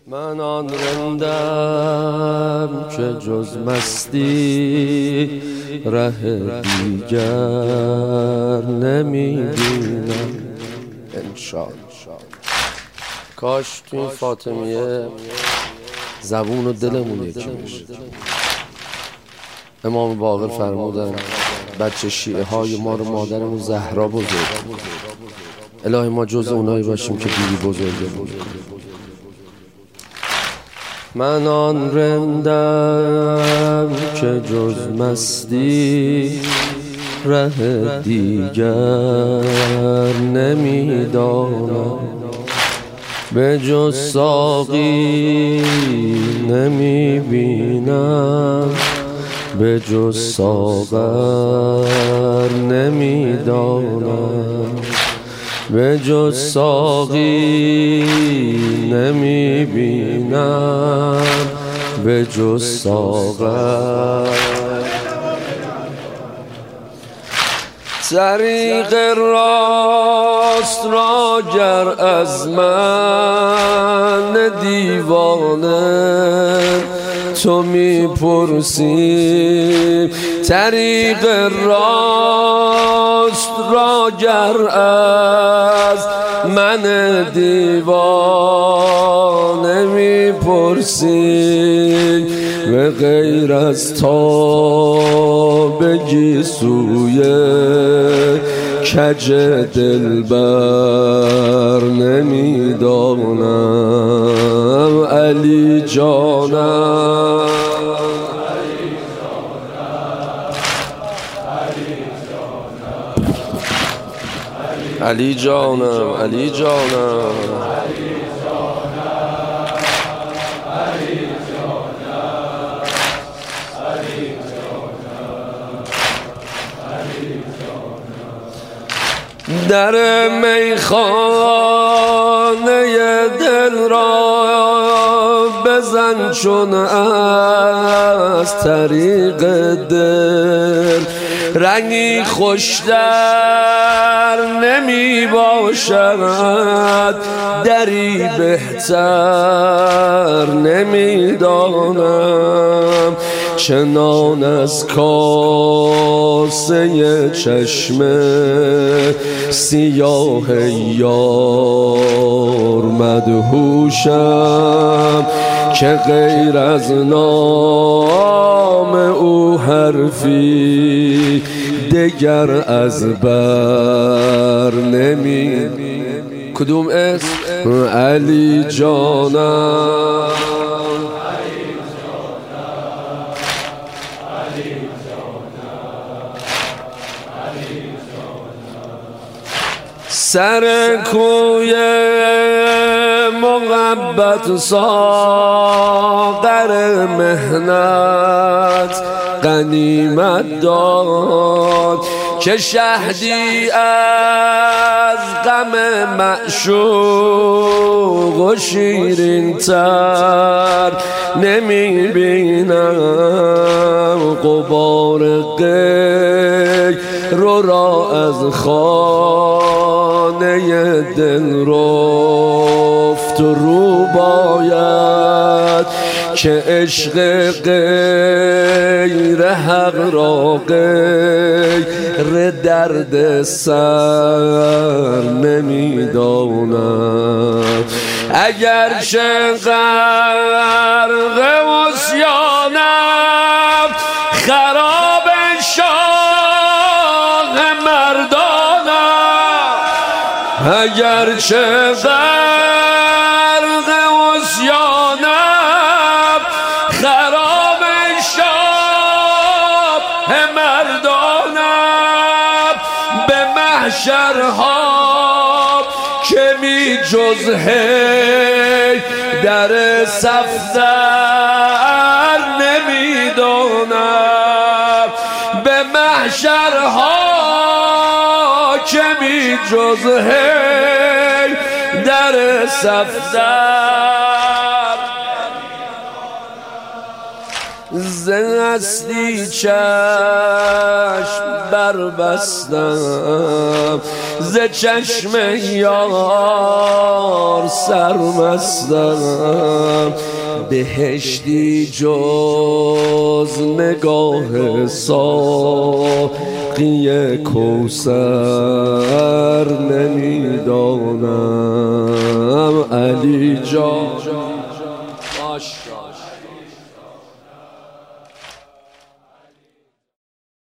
من آن رندم که جز مستی ره دیگر نمی‌بینم. انشاءالله. کاش تو این فاطمیه زبون و دلمون یکی بشه. امام باقر فرمودن بچه شیعه های ما رو مادرمون زهرا بزرگ. الهی ما جز اونایی باشیم که بیبی بزرگه بود. من آن رندم که جز مستی ره دیگر نمیدانم، به جز ساقی نمیبینم، به جز ساغر نمیدانم، به جز ساقی نمیبینم، به جز ساغر. طریق راست را گر از من دیوانه تو میپرسی، طریق راست را گر از من دیوانه میپرسی، به غیر از تا بگی سوی کج دلبر نمیدانم. علی جانم، علی جانم، علی جانم، در میخانه دل را بزن چون از طریق دل رنگی خوشتر نمی باشد، دری بهتر نمی دانم. چنان از کاسه چشم سیاه یار مدهوشم، که غیر از نام او حرفی دگر از بر نمی. کدوم اسم؟ علی جانم، سر کوی محبت ساغر مهنت غنیمت داد، که شهدی از غم معشوق و شیرین تر نمی بینم. غبار غیر را از خانه دل رفت و رو باید، که عشق غیر حق را غیر درد سر نمیدانم. اگر چه غرق عصیانم خراب شاه مردانم، اگر چه غرق عصیانم خراب شاه مردانم، به محشرها که می جز هی در صفدر نمیدانم، به محشرها که می جز هی در صفدر. ز هستی چشم بربستم ز چشم یار سرمستم، بهشتی جز نگاه ساقی کوثر نمیدانم. علی جان